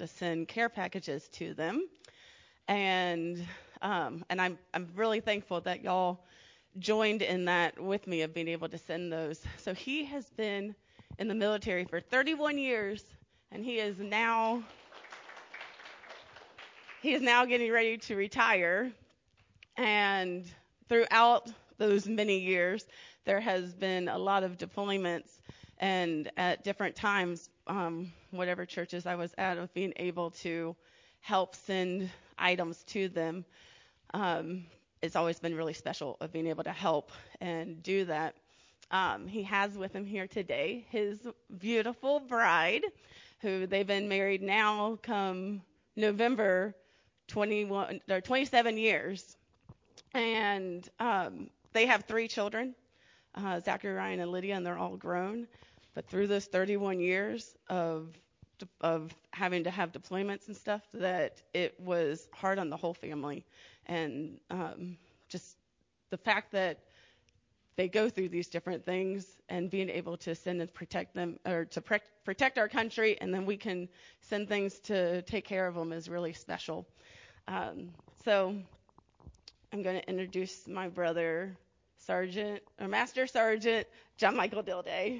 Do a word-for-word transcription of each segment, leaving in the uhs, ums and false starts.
to send care packages to them. And um, and I'm I'm really thankful that y'all joined in that with me of being able to send those. So he has been in the military for thirty-one years, and he is now he is now getting ready to retire. And throughout those many years, there has been a lot of deployments, and at different times, um, whatever churches I was at, of being able to help send items to them. Um, it's always been really special of being able to help and do that. Um, he has with him here today his beautiful bride, who they've been married now come November twenty-one or twenty-seven years. And um, they have three children, uh, Zachary, Ryan, and Lydia, and they're all grown. But through those thirty-one years of of having to have deployments and stuff, that it was hard on the whole family. And um, just the fact that they go through these different things and being able to send and protect them, or to pre- protect our country, and then we can send things to take care of them, is really special. Um, so I'm going to introduce my brother, Sergeant, or Master Sergeant John Michael Dilday.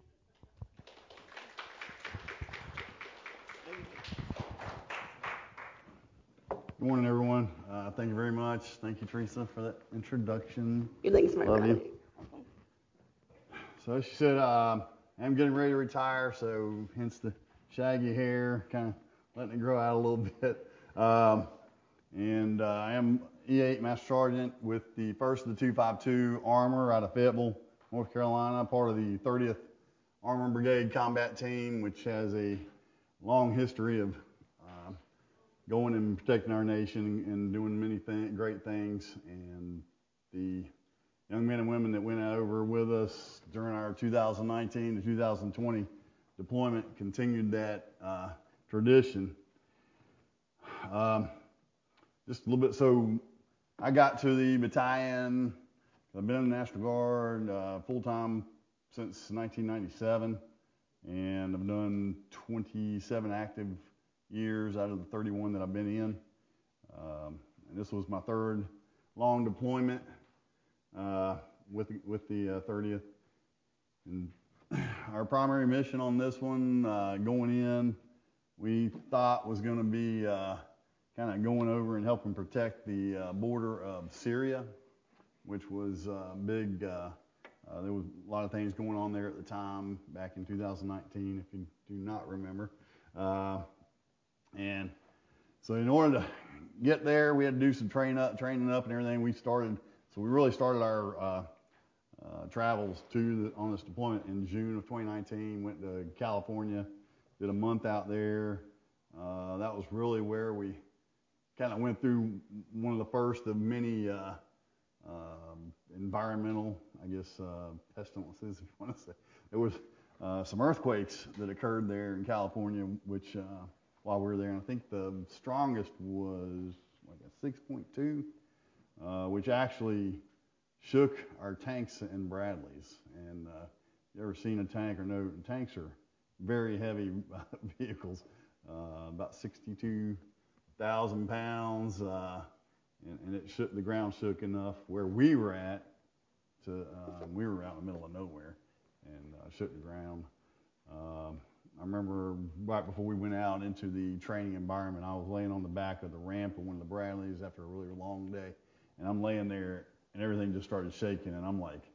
Good morning, everyone. Uh, thank you very much. Thank you, Teresa, for that introduction. Your links, my Love brother. you. So as she said, uh, I'm getting ready to retire, so hence the shaggy hair, kind of letting it grow out a little bit. Um, and uh, I am E eight Master Sergeant with the first of the two fifty-two Armor out of Fayetteville, North Carolina, part of the thirtieth Armor Brigade Combat Team, which has a long history of uh, going and protecting our nation and doing many th- great things. And the young men and women that went over with us during our two thousand nineteen to two thousand twenty deployment continued that uh, tradition. Um, just a little bit, so I got to the battalion. I've been in the National Guard uh, full-time since nineteen ninety-seven, and I've done twenty-seven active years out of the thirty-one that I've been in. Um, and this was my third long deployment uh, with with the uh, thirtieth. And our primary mission on this one, uh, going in, we thought was going to be uh, kind of going over and helping protect the uh, border of Syria, which was uh, big. Uh, uh, there was a lot of things going on there at the time, back in two thousand nineteen, if you do not remember. Uh, and so in order to get there, we had to do some train up, training up and everything. We started, so we really started our uh, uh, travels to the, on this deployment in June of twenty nineteen. Went to California, did a month out there. Uh, that was really where we kind of went through one of the first of many uh, um, environmental, I guess, uh, pestilences, if you want to say. There was uh, some earthquakes that occurred there in California, which uh, while we were there, and I think the strongest was like a six point two, uh, which actually shook our tanks and Bradleys. And uh, you ever seen a tank or no? Tanks are very heavy vehicles, uh, about sixty-two thousand pounds, uh, and, and it shook, the ground shook enough where we were at to, um, we were out in the middle of nowhere, and uh, shook the ground. Um, I remember right before we went out into the training environment, I was laying on the back of the ramp of one of the Bradleys after a really long day, and I'm laying there, and everything just started shaking, and I'm like,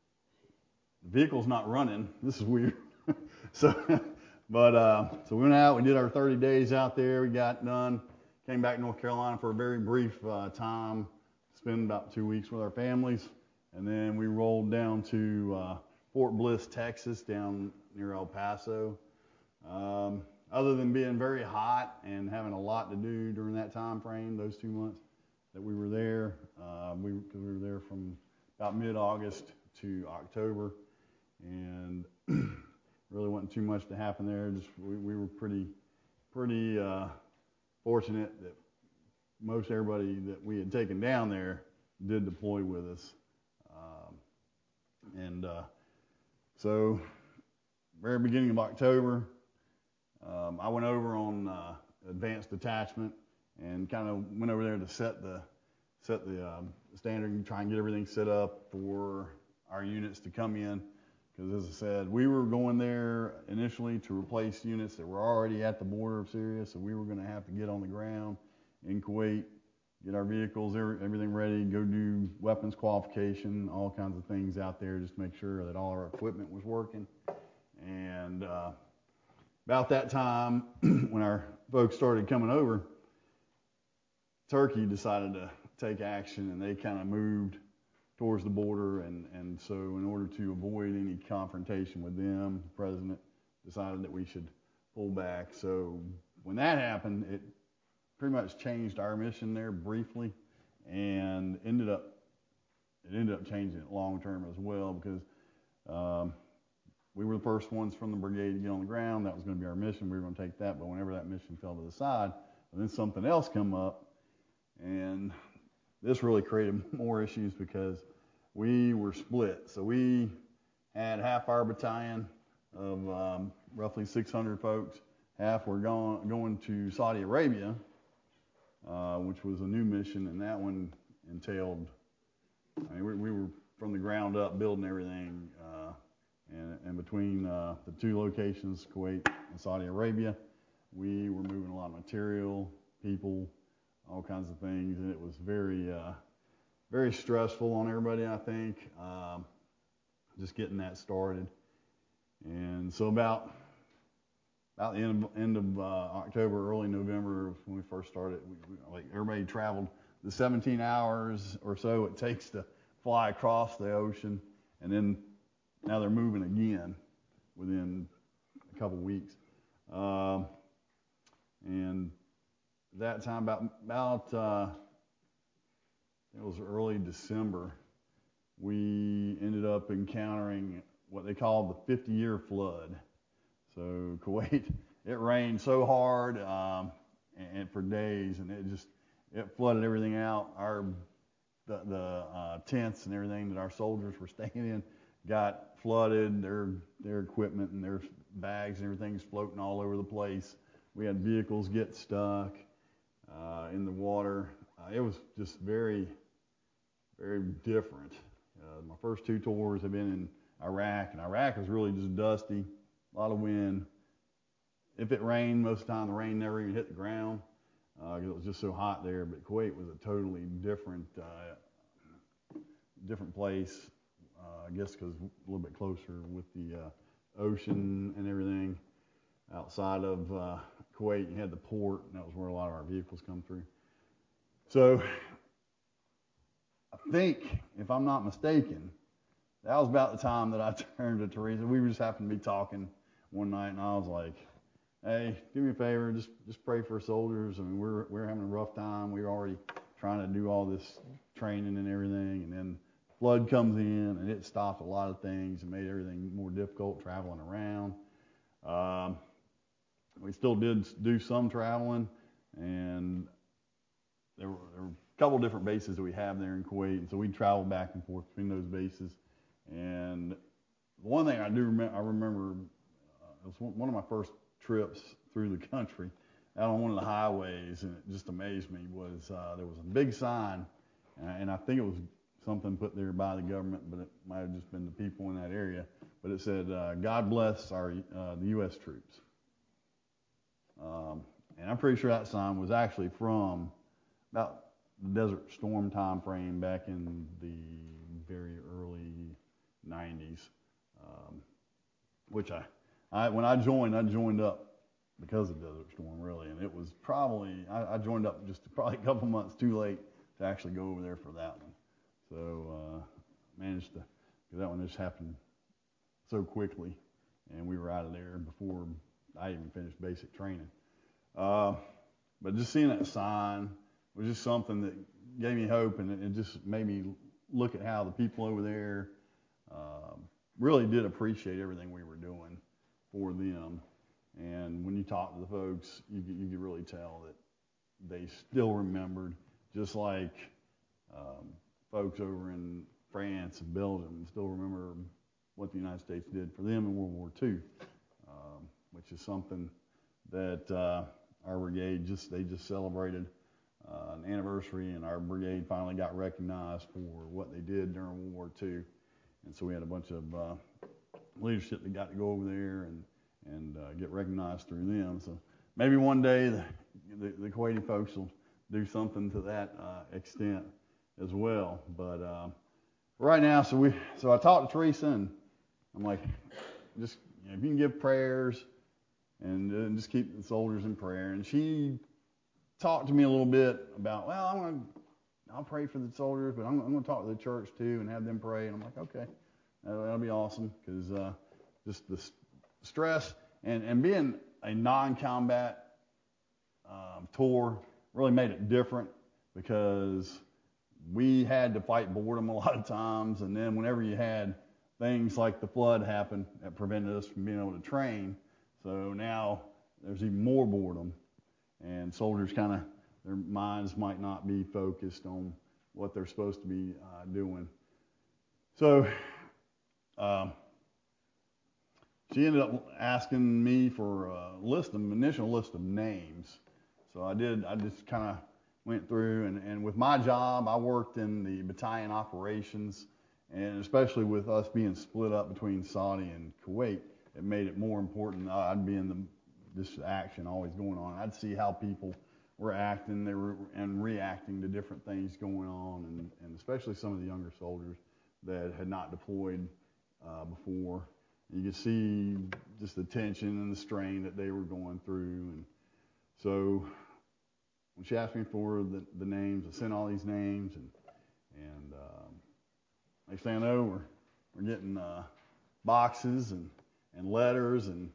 the vehicle's not running. This is weird. so, but uh, so we went out, we did our thirty days out there, we got done, came back to North Carolina for a very brief uh, time, spent about two weeks with our families, and then we rolled down to uh, Fort Bliss, Texas, down near El Paso. Um, other than being very hot and having a lot to do during that time frame, those two months that we were there, uh, we, cause we were there from about mid-August to October, and really wasn't too much to happen there. Just we, we were pretty, pretty uh, fortunate that most everybody that we had taken down there did deploy with us, um, and uh, so very beginning of October. Um, I went over on uh, advanced detachment, and kind of went over there to set the set the um, standard and try and get everything set up for our units to come in. Because as I said, we were going there initially to replace units that were already at the border of Syria, so we were going to have to get on the ground in Kuwait, get our vehicles, everything ready, go do weapons qualification, all kinds of things out there, just to make sure that all our equipment was working. And uh, about that time, when our folks started coming over, Turkey decided to take action, and they kind of moved towards the border, and, and so in order to avoid any confrontation with them, the president decided that we should pull back. So when that happened, it pretty much changed our mission there briefly, and ended up it ended up changing it long term as well, because um, we were the first ones from the brigade to get on the ground. That was going to be our mission. We were going to take that, but whenever that mission fell to the side, then something else come up, and this really created more issues because we were split. So we had half our battalion of um, roughly six hundred folks. Half were going, going to Saudi Arabia, uh, which was a new mission, and that one entailed, I mean, we, we were from the ground up building everything, uh, and, and between uh, the two locations, Kuwait and Saudi Arabia, we were moving a lot of material, people, all kinds of things, and it was very, uh, very stressful on everybody, I think, um, just getting that started. And so about about the end of, end of uh, October, early November, when we first started, we, we, like everybody traveled the seventeen hours or so it takes to fly across the ocean, and then now they're moving again within a couple weeks. Um, and that time, about about uh, it was early December, we ended up encountering what they called the fifty-year flood. So Kuwait, it rained so hard um, and, and for days, and it just it flooded everything out. Our the, the uh, tents and everything that our soldiers were staying in got flooded. Their their equipment and their bags and everything's floating all over the place. We had vehicles get stuck uh, in the water. Uh, it was just very, very different. Uh, my first two tours have been in Iraq, and Iraq was really just dusty, a lot of wind. If it rained, most of the time the rain never even hit the ground because uh, it was just so hot there. But Kuwait was a totally different, uh, different place. Uh, I guess because a little bit closer with the uh, ocean and everything. Outside of uh, Kuwait, you had the port, and that was where a lot of our vehicles come through. So I think, if I'm not mistaken, that was about the time that I turned to Teresa. We just happened to be talking one night, and I was like, "Hey, do me a favor, just just pray for soldiers. I mean, we're we're having a rough time. We were already trying to do all this training and everything, and then flood comes in, and it stopped a lot of things and made everything more difficult traveling around. Um, we still did do some traveling, and there were, there were a couple different bases that we have there in Kuwait, and so we traveled back and forth between those bases. And one thing I do remember, I remember uh, it was one of my first trips through the country out on one of the highways, and it just amazed me, was uh, there was a big sign, and I think it was something put there by the government, but it might have just been the people in that area, but it said, uh, "God bless our uh, the U S troops." Um, and I'm pretty sure that sign was actually from about the Desert Storm time frame back in the very early nineties, um, which I, I, when I joined, I joined up because of Desert Storm, really, and it was probably, I, I joined up just probably a couple months too late to actually go over there for that one. So uh, managed to, because that one just happened so quickly, and we were out of there before I even finished basic training. Uh, but just seeing that sign was just something that gave me hope, and it, it just made me look at how the people over there um, really did appreciate everything we were doing for them. And when you talk to the folks, you you could really tell that they still remembered, just like um, folks over in France and Belgium still remember what the United States did for them in World War Two, um, which is something that uh, our brigade just they just celebrated uh, an anniversary, and our brigade finally got recognized for what they did during World War Two. And so we had a bunch of uh, leadership that got to go over there and and uh, get recognized through them. So maybe one day the the, the Kuwaiti folks will do something to that uh, extent as well. But um, right now, so we so I talked to Teresa, and I'm like, just you know, if you can give prayers and, and just keep the soldiers in prayer. And she talked to me a little bit about, well, I'm gonna I'll pray for the soldiers, but I'm, I'm going to talk to the church too and have them pray. And I'm like, okay, that'll, that'll be awesome, because uh, just the stress and, and being a non-combat um, tour really made it different, because we had to fight boredom a lot of times. And then whenever you had things like the flood happen, that prevented us from being able to train. So now there's even more boredom, and soldiers kind of, their minds might not be focused on what they're supposed to be uh, doing. So um, she ended up asking me for a list, an initial list of names. So I did, I just kind of went through, and, and with my job, I worked in the battalion operations, and especially with us being split up between Saudi and Kuwait, it made it more important. I'd be in the, this action always going on. I'd see how people were acting, they were and reacting to different things going on, and, and especially some of the younger soldiers that had not deployed uh, before. You could see just the tension and the strain that they were going through. And so when she asked me for the, the names, I sent all these names, and and um, next thing I know, we're we're getting uh, boxes and and letters, and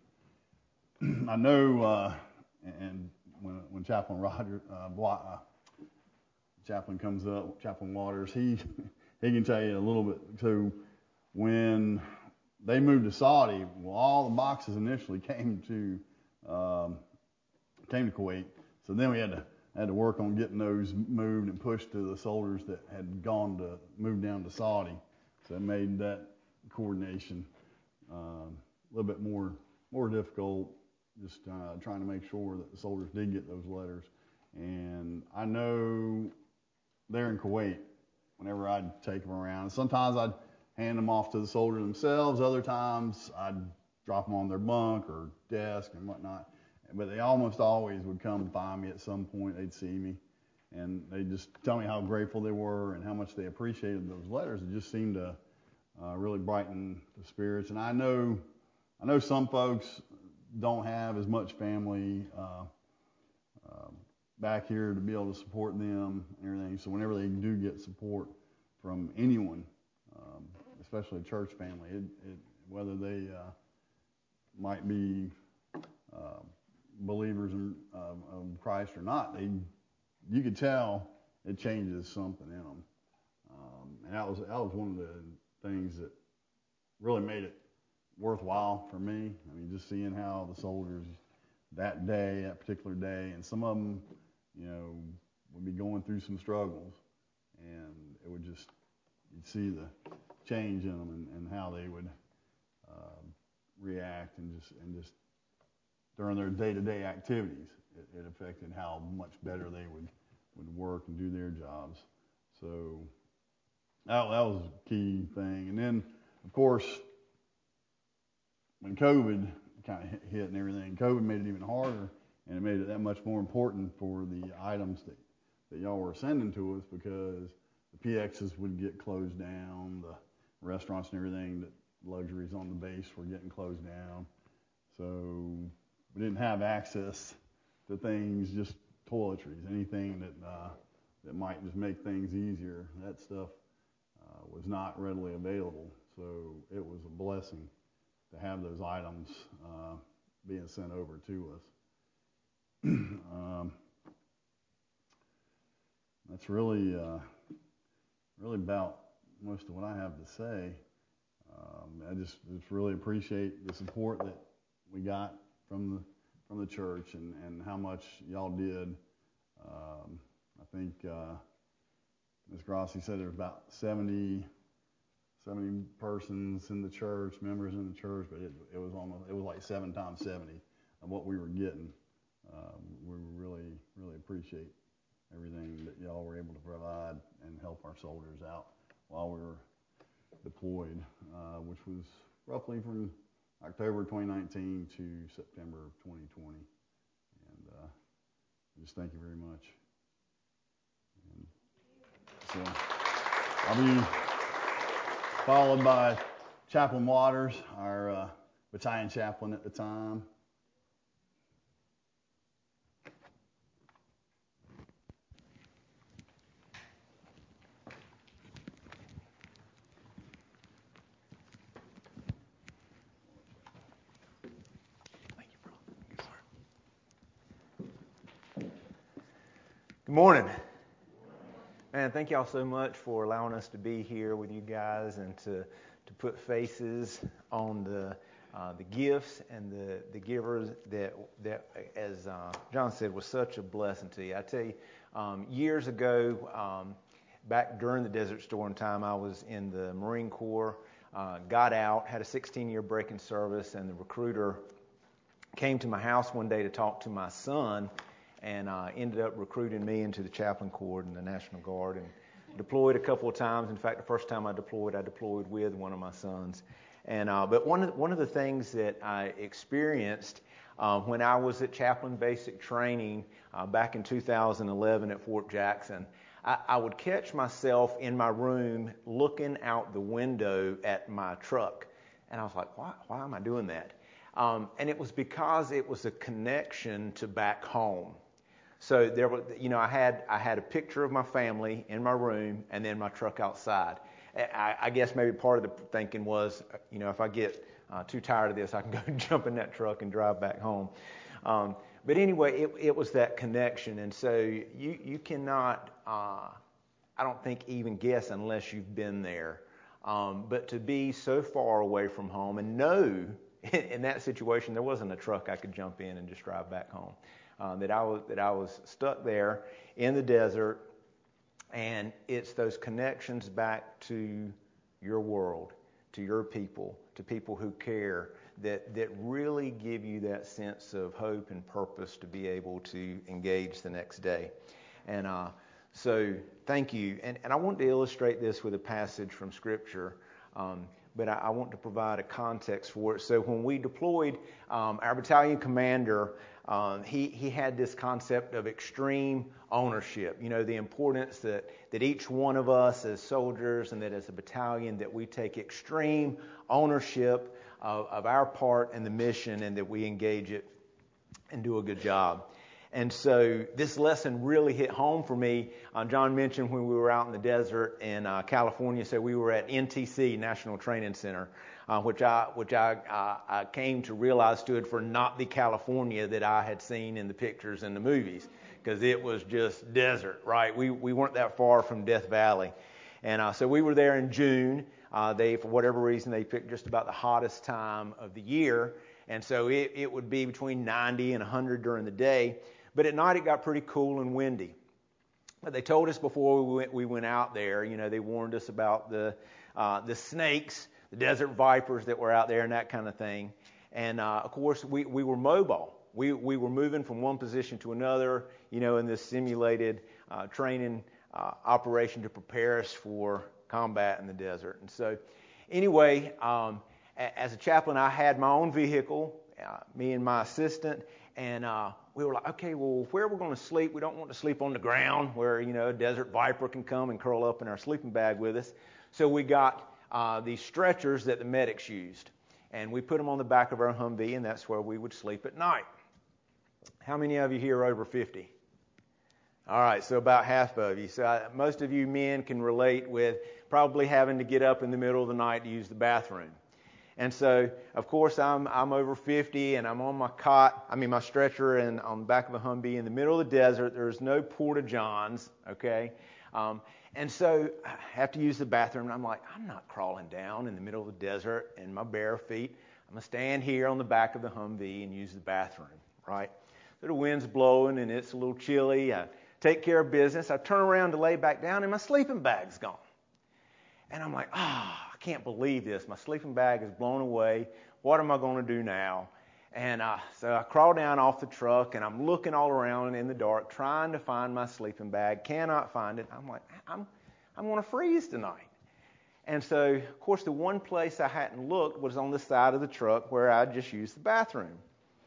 I know uh, and. When, when Chaplain Roger, uh, uh, Chaplain comes up, Chaplain Waters, he he can tell you a little bit. So when they moved to Saudi, well, all the boxes initially came to um, came to Kuwait. So then we had to had to work on getting those moved and pushed to the soldiers that had gone to move down to Saudi. So it made that coordination um, a little bit more more difficult. Just uh, trying to make sure that the soldiers did get those letters. And I know there in Kuwait, whenever I'd take them around, sometimes I'd hand them off to the soldiers themselves. Other times I'd drop them on their bunk or desk and whatnot. But they almost always would come find me at some point. They'd see me, and they'd just tell me how grateful they were and how much they appreciated those letters. It just seemed to uh, really brighten the spirits. And I know, I know some folks don't have as much family uh, uh, back here to be able to support them and everything. So whenever they do get support from anyone, um, especially a church family, it, it, whether they uh, might be uh, believers in, uh, of Christ or not, they you could tell it changes something in them. Um, and that was that was one of the things that really made it worthwhile for me. I mean, just seeing how the soldiers that day, that particular day, and some of them, you know, would be going through some struggles, and it would just, you'd see the change in them, and, and how they would uh, react, and just and just during their day-to-day activities, it, it affected how much better they would would work and do their jobs. So that, that was a key thing. And then, of course, when COVID kind of hit and everything, COVID made it even harder, and it made it that much more important for the items that, that y'all were sending to us, because the P Xs would get closed down, the restaurants and everything, that luxuries on the base were getting closed down. So we didn't have access to things, just toiletries, anything that uh, that might just make things easier. That stuff uh, was not readily available, so it was a blessing to have those items uh, being sent over to us. um, that's really uh, really about most of what I have to say. Um, I just, just really appreciate the support that we got from the from the church, and, and how much y'all did. Um, I think uh, Miz Grossi said there was about seventy, seventy persons in the church, members in the church, but it, it was almost, it was like seven times seventy of what we were getting um, we really, really appreciate everything that y'all were able to provide and help our soldiers out while we were deployed, uh, which was roughly from October twenty nineteen to September of twenty twenty. And uh, just thank you very much. And so I'll be followed by Chaplain Waters, our uh, battalion chaplain at the time. Good morning. Man, thank y'all so much for allowing us to be here with you guys and to, to put faces on the uh, the gifts and the, the givers that, that as uh, John said, was such a blessing to you. I tell you, um, years ago, um, back during the Desert Storm time, I was in the Marine Corps, uh, got out, had a sixteen-year break in service, and the recruiter came to my house one day to talk to my son, and uh, ended up recruiting me into the Chaplain Corps and the National Guard, and deployed a couple of times. In fact, the first time I deployed, I deployed with one of my sons. And uh, but one of one of the things that I experienced uh, when I was at Chaplain Basic Training uh, back in two thousand eleven at Fort Jackson, I, I would catch myself in my room looking out the window at my truck, and I was like, why, why am I doing that? Um, and it was because it was a connection to back home. So there was, you know, I had I had a picture of my family in my room, and then my truck outside. I, I guess maybe part of the thinking was, you know, if I get uh, too tired of this, I can go and jump in that truck and drive back home. Um, but anyway, it, it was that connection, and so you you cannot, uh, I don't think, even guess unless you've been there. Um, but to be so far away from home and know in that situation there wasn't a truck I could jump in and just drive back home. Uh, that I was that I was stuck there in the desert, and it's those connections back to your world, to your people, to people who care, that that really give you that sense of hope and purpose to be able to engage the next day. And uh, so, thank you. And and I want to illustrate this with a passage from Scripture. Um, but I, I want to provide a context for it. So when we deployed, um, our battalion commander, um, he, he had this concept of extreme ownership. You know, the importance that, that each one of us as soldiers and that as a battalion that we take extreme ownership of, of our part in the mission and that we engage it and do a good job. And so this lesson really hit home for me. Uh, John mentioned when we were out in the desert in uh, California, so we were at N T C, National Training Center, uh, which I which I, uh, I came to realize stood for not the California that I had seen in the pictures and the movies, because it was just desert, right? We we weren't that far from Death Valley. And uh, so we were there in June. Uh, they, for whatever reason, they picked just about the hottest time of the year. And so it, it would be between ninety and one hundred during the day. But at night it got pretty cool and windy. But they told us before we went, we went out there, you know, they warned us about the uh, the snakes, the desert vipers that were out there and that kind of thing. And, uh, of course, we, we were mobile. We we were moving from one position to another, you know, in this simulated uh, training uh, operation to prepare us for combat in the desert. And so anyway, um, a, as a chaplain, I had my own vehicle, uh, me and my assistant. And uh, we were like, okay, well, where we're going to sleep, we don't want to sleep on the ground where, you know, a desert viper can come and curl up in our sleeping bag with us. So we got uh, these stretchers that the medics used. And we put them on the back of our Humvee, and that's where we would sleep at night. How many of you here are over fifty? All right, so about half of you. So I, most of you men can relate with probably having to get up in the middle of the night to use the bathroom. And so, of course, I'm I'm over fifty, and I'm on my cot, I mean my stretcher, and on the back of a Humvee in the middle of the desert. There's no porta-johns, okay? Um, and so I have to use the bathroom, and I'm like, I'm not crawling down in the middle of the desert in my bare feet. I'm going to stand here on the back of the Humvee and use the bathroom, right? So the wind's blowing, and it's a little chilly. I take care of business. I turn around to lay back down, and my sleeping bag's gone. And I'm like, ah, oh, I can't believe this. My sleeping bag is blown away. What am I going to do now? And uh, so I crawl down off the truck, and I'm looking all around in the dark, trying to find my sleeping bag. Cannot find it. I'm like, I'm, I'm going to freeze tonight. And so, of course, the one place I hadn't looked was on the side of the truck where I just used the bathroom.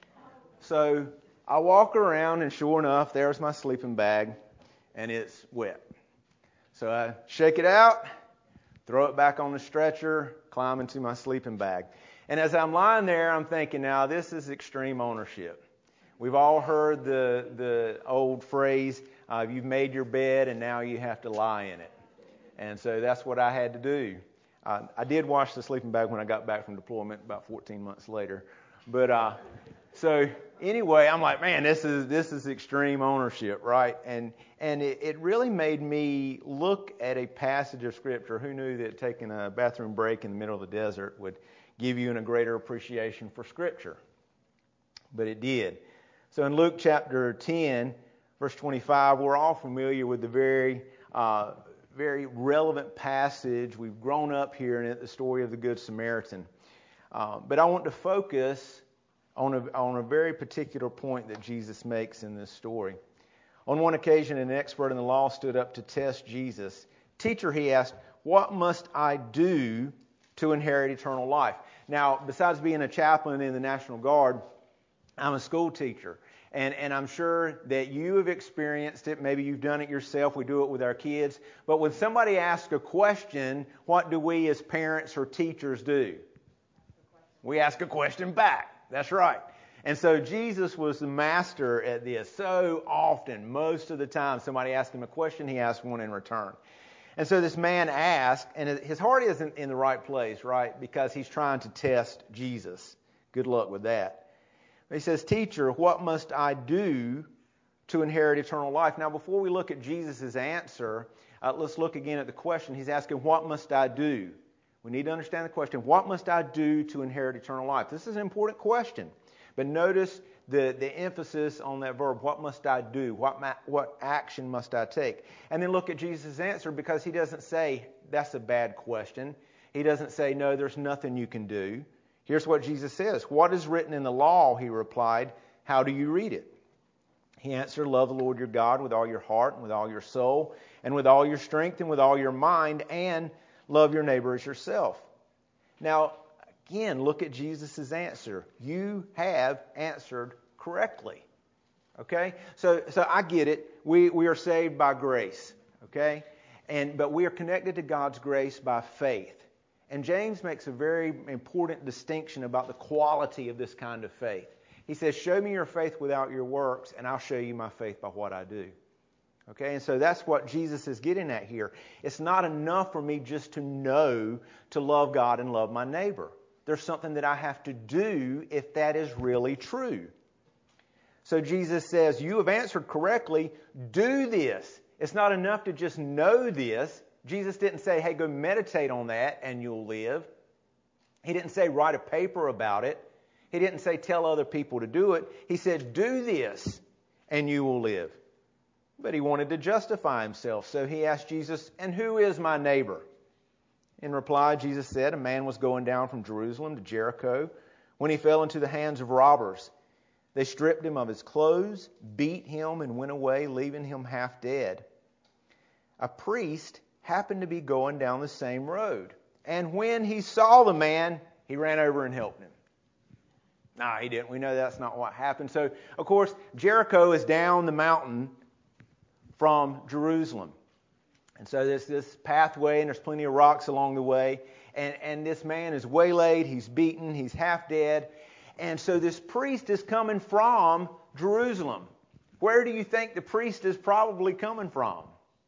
So I walk around, and sure enough, there's my sleeping bag, and it's wet. So I shake it out, throw it back on the stretcher, climb into my sleeping bag. And as I'm lying there, I'm thinking, now, this is extreme ownership. We've all heard the the old phrase, uh, you've made your bed and now you have to lie in it. And so that's what I had to do. Uh, I did wash the sleeping bag when I got back from deployment about fourteen months later. But uh, so anyway, I'm like, man, this is this is extreme ownership, right? And and it, it really made me look at a passage of Scripture. Who knew that taking a bathroom break in the middle of the desert would give you a greater appreciation for Scripture? But it did. So in Luke chapter ten, verse twenty-five, we're all familiar with the very uh, very relevant passage. We've grown up here in it, the story of the Good Samaritan. Uh, but I want to focus on a, on a very particular point that Jesus makes in this story. On one occasion, an expert in the law stood up to test Jesus. Teacher, he asked, what must I do to inherit eternal life? Now, besides being a chaplain in the National Guard, I'm a school teacher. And, and I'm sure that you have experienced it. Maybe you've done it yourself. We do it with our kids. But when somebody asks a question, what do we as parents or teachers do? We ask a question back. That's right. And so Jesus was the master at this. So often, most of the time, somebody asked him a question, he asked one in return. And so this man asked, and his heart isn't in the right place, right? Because he's trying to test Jesus. Good luck with that. He says, Teacher, what must I do to inherit eternal life? Now, before we look at Jesus' answer, uh, let's look again at the question. He's asking, what must I do? We need to understand the question. What must I do to inherit eternal life? This is an important question. But notice the, the emphasis on that verb. What must I do? What, ma- what action must I take? And then look at Jesus' answer, because he doesn't say, that's a bad question. He doesn't say, no, there's nothing you can do. Here's what Jesus says. What is written in the law? He replied. How do you read it? He answered, love the Lord your God with all your heart and with all your soul and with all your strength and with all your mind, and love your neighbor as yourself. Now, again, look at Jesus' answer. You have answered correctly. Okay? So so I get it. We we are saved by grace. Okay? And but we are connected to God's grace by faith. And James makes a very important distinction about the quality of this kind of faith. He says, show me your faith without your works, and I'll show you my faith by what I do. Okay, and so that's what Jesus is getting at here. It's not enough for me just to know to love God and love my neighbor. There's something that I have to do if that is really true. So Jesus says, you have answered correctly. Do this. It's not enough to just know this. Jesus didn't say, hey, go meditate on that and you'll live. He didn't say write a paper about it. He didn't say tell other people to do it. He said, do this and you will live. But he wanted to justify himself. So he asked Jesus, and who is my neighbor? In reply, Jesus said, a man was going down from Jerusalem to Jericho when he fell into the hands of robbers. They stripped him of his clothes, beat him, and went away, leaving him half dead. A priest happened to be going down the same road. And when he saw the man, he ran over and helped him. No, he didn't. We know that's not what happened. So, of course, Jericho is down the mountain from Jerusalem. And so there's this pathway, and there's plenty of rocks along the way. And, and this man is waylaid, he's beaten, he's half dead. And so this priest is coming from Jerusalem. Where do you think the priest is probably coming from?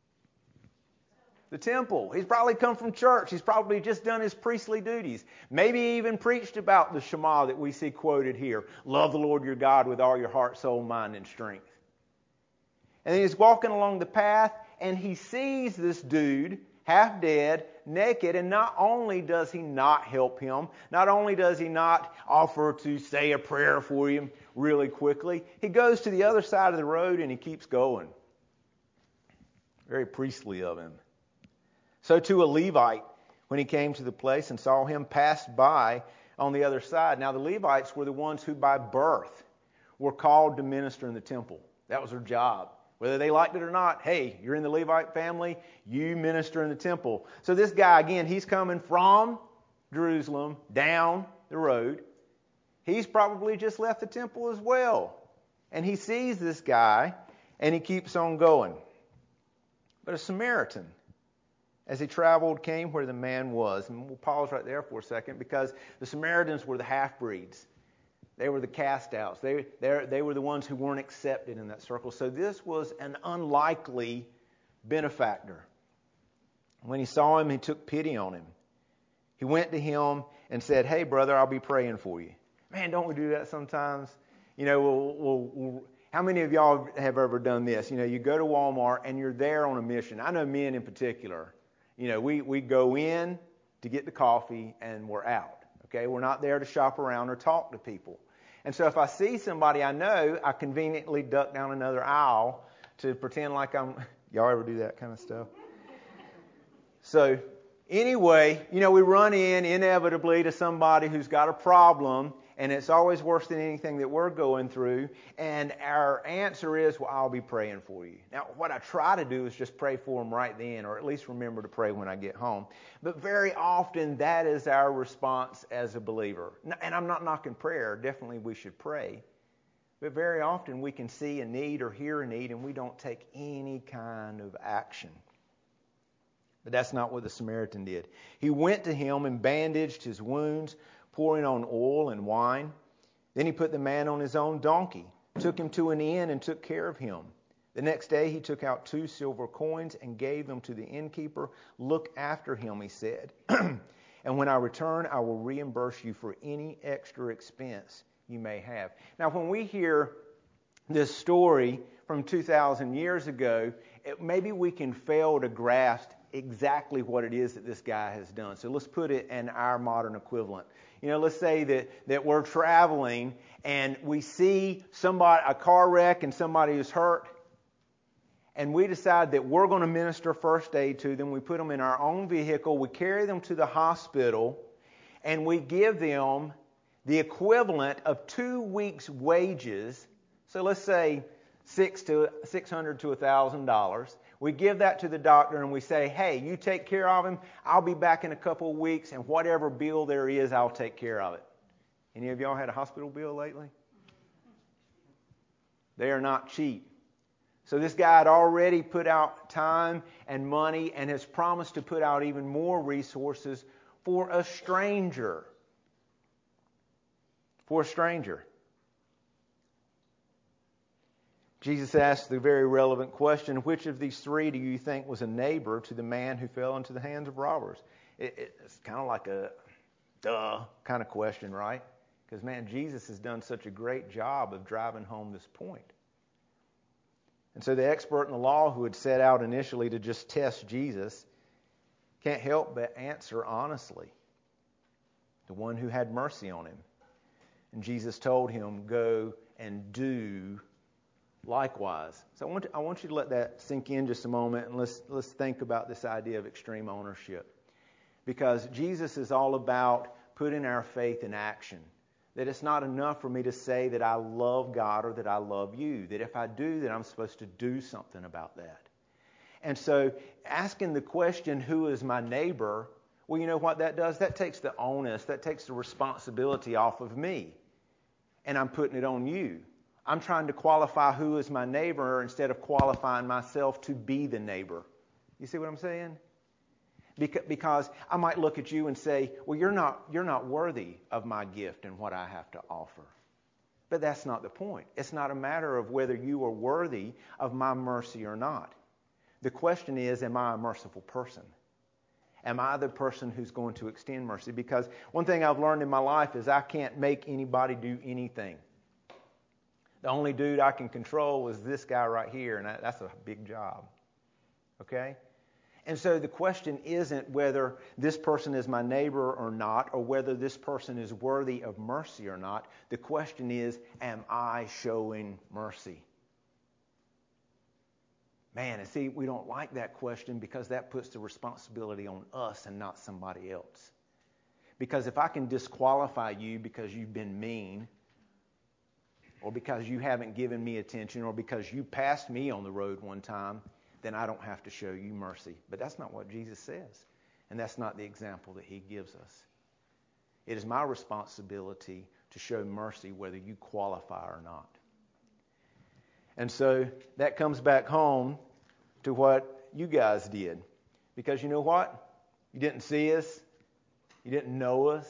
The temple. He's probably come from church. He's probably just done his priestly duties. Maybe even preached about the Shema that we see quoted here. Love the Lord your God with all your heart, soul, mind, and strength. And then he's walking along the path, and he sees this dude, half dead, naked, and not only does he not help him, not only does he not offer to say a prayer for him really quickly, he goes to the other side of the road and he keeps going. Very priestly of him. So too a Levite, when he came to the place and saw him, passed by on the other side. Now, the Levites were the ones who by birth were called to minister in the temple. That was their job. Whether they liked it or not, hey, you're in the Levite family, you minister in the temple. So this guy, again, he's coming from Jerusalem down the road. He's probably just left the temple as well. And he sees this guy, and he keeps on going. But a Samaritan, as he traveled, came where the man was. And we'll pause right there for a second, because the Samaritans were the half-breeds. They were the cast-outs. They, they, they were the ones who weren't accepted in that circle. So this was an unlikely benefactor. When he saw him, he took pity on him. He went to him and said, "Hey, brother, I'll be praying for you." Man, don't we do that sometimes? You know, we'll, we'll, we'll, how many of y'all have ever done this? You know, you go to Walmart and you're there on a mission. I know men in particular. You know, we, we go in to get the coffee and we're out. Okay, we're not there to shop around or talk to people. And so if I see somebody I know, I conveniently duck down another aisle to pretend like I'm... Y'all ever do that kind of stuff? So anyway, you know, we run in inevitably to somebody who's got a problem, and it's always worse than anything that we're going through. And our answer is, well, I'll be praying for you. Now, what I try to do is just pray for them right then, or at least remember to pray when I get home. But very often, that is our response as a believer. And I'm not knocking prayer. Definitely we should pray. But very often, we can see a need or hear a need, and we don't take any kind of action. But that's not what the Samaritan did. He went to him and bandaged his wounds, pouring on oil and wine. Then he put the man on his own donkey, took him to an inn, and took care of him. The next day he took out two silver coins and gave them to the innkeeper. "Look after him," he said, "and when I return, I will reimburse you for any extra expense you may have." Now, when we hear this story from two thousand years ago, it, maybe we can fail to grasp exactly what it is that this guy has done. So let's put it in our modern equivalent. You know, let's say that, that we're traveling and we see somebody, a car wreck and somebody who's hurt, and we decide that we're going to minister first aid to them. We put them in our own vehicle, we carry them to the hospital, and we give them the equivalent of two weeks' wages. So let's say six to six hundred to a thousand dollars. We give that to the doctor and we say, "Hey, you take care of him. I'll be back in a couple of weeks, and whatever bill there is, I'll take care of it." Any of y'all had a hospital bill lately? They are not cheap. So this guy had already put out time and money and has promised to put out even more resources for a stranger. For a stranger. Jesus asked the very relevant question, which of these three do you think was a neighbor to the man who fell into the hands of robbers? It, it's kind of like a duh kind of question, right? Because, man, Jesus has done such a great job of driving home this point. And so the expert in the law who had set out initially to just test Jesus can't help but answer honestly. The one who had mercy on him. And Jesus told him, "Go and do likewise." So I want, to, I want you to let that sink in just a moment, and let's let's think about this idea of extreme ownership. Because Jesus is all about putting our faith in action. That it's not enough for me to say that I love God or that I love you. That if I do, that I'm supposed to do something about that. And so asking the question, who is my neighbor? Well, you know what that does? That takes the onus, that takes the responsibility off of me. And I'm putting it on you. I'm trying to qualify who is my neighbor instead of qualifying myself to be the neighbor. You see what I'm saying? Because I might look at you and say, well, you're not, you're not worthy of my gift and what I have to offer. But that's not the point. It's not a matter of whether you are worthy of my mercy or not. The question is, am I a merciful person? Am I the person who's going to extend mercy? Because one thing I've learned in my life is I can't make anybody do anything. The only dude I can control is this guy right here, and that's a big job. Okay? And so the question isn't whether this person is my neighbor or not, or whether this person is worthy of mercy or not. The question is, am I showing mercy? Man, and see, we don't like that question because that puts the responsibility on us and not somebody else. Because if I can disqualify you because you've been mean, or because you haven't given me attention, or because you passed me on the road one time, then I don't have to show you mercy. But that's not what Jesus says. And that's not the example that he gives us. It is my responsibility to show mercy whether you qualify or not. And so that comes back home to what you guys did. Because you know what? You didn't see us. You didn't know us.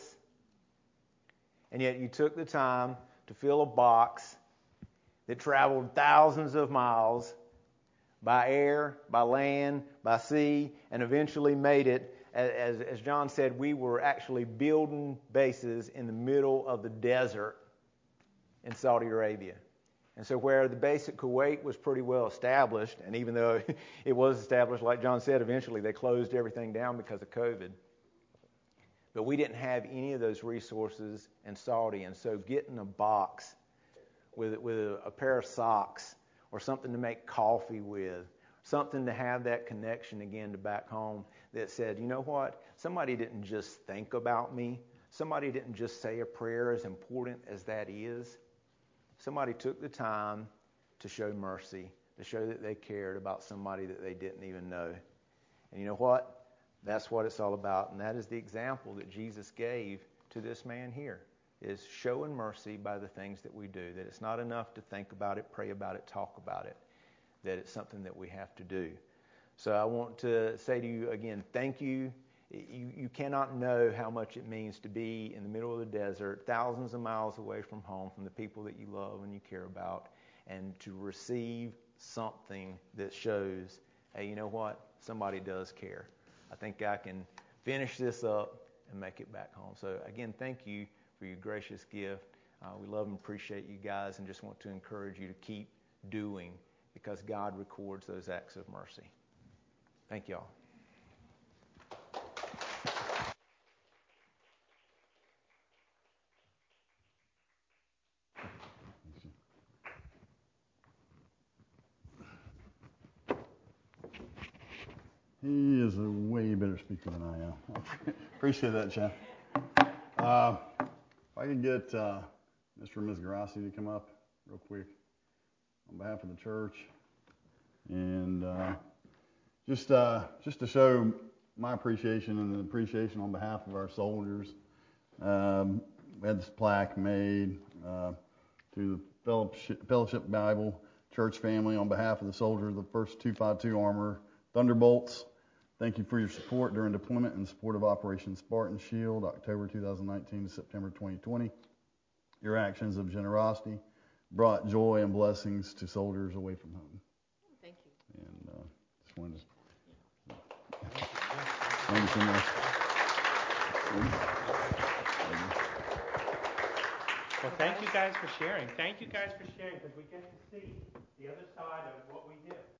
And yet you took the time to fill a box that traveled thousands of miles by air, by land, by sea, and eventually made it. As, as John said, we were actually building bases in the middle of the desert in Saudi Arabia. And so where the base at Kuwait was pretty well established, and even though it was established, like John said, eventually they closed everything down because of COVID. But we didn't have any of those resources in Saudi, and so getting a box with, with a, a pair of socks or something to make coffee with, something to have that connection again to back home that said, you know what, somebody didn't just think about me. Somebody didn't just say a prayer, as important as that is. Somebody took the time to show mercy, to show that they cared about somebody that they didn't even know. And you know what? That's what it's all about. And that is the example that Jesus gave to this man here, is showing mercy by the things that we do. That it's not enough to think about it, pray about it, talk about it. That it's something that we have to do. So I want to say to you again, thank you. You, you cannot know how much it means to be in the middle of the desert, thousands of miles away from home, from the people that you love and you care about, and to receive something that shows, hey, you know what? Somebody does care. I think I can finish this up and make it back home. So again, thank you for your gracious gift. Uh, we love and appreciate you guys, and just want to encourage you to keep doing, because God records those acts of mercy. Thank y'all. He is a way better speaker than I am. Appreciate that, Chad. Uh, if I could get uh, Mister and Miz Grassi to come up real quick on behalf of the church, and uh, just uh, just to show my appreciation and the appreciation on behalf of our soldiers. Um, we had this plaque made uh, to the Fellowship, Fellowship Bible Church family on behalf of the soldiers of the first two fifty-two Armor Thunderbolts. Thank you for your support during deployment and support of Operation Spartan Shield, October two thousand nineteen to September twenty twenty. Your actions of generosity brought joy and blessings to soldiers away from home. Thank you. And uh, just wanted to thank you so much. Well, thank you guys for sharing. Thank you guys for sharing, because we get to see the other side of what we do.